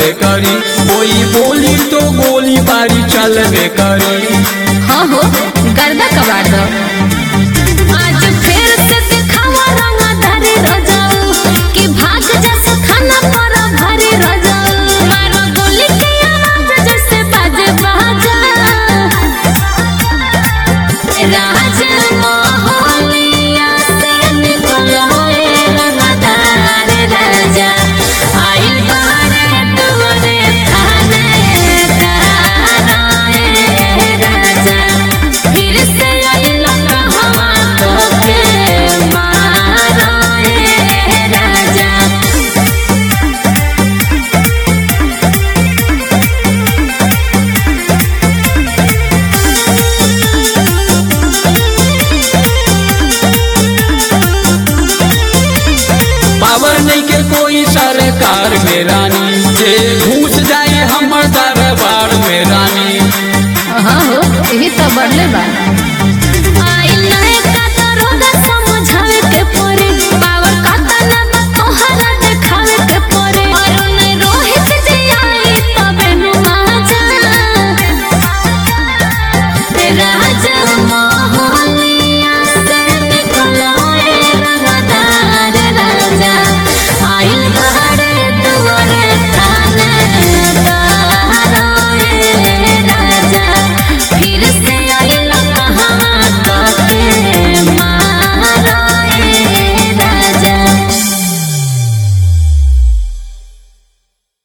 चलबे करी, कोई बोली तो गोली बारी चलबे करी। हाँ हो गर्दा कबाड़ दो आज फिर से दिखावा रंगा धरे रजाऊ कि भाग जैसे खाना पर भरे रजाऊ मारो गोली की आवाज जैसे बाजे बाजा राज मोहलिया से निकलो रंगदार राजा आई बारे तुमरे थाने ताराए राजा फिर से आई लम्हा तो के माराए राजा। पावर नहीं के कोई सरकार में रानी, जे घुस जाए हमर दरबार में रानी। हाँ हो यही तो बढ़ले बा।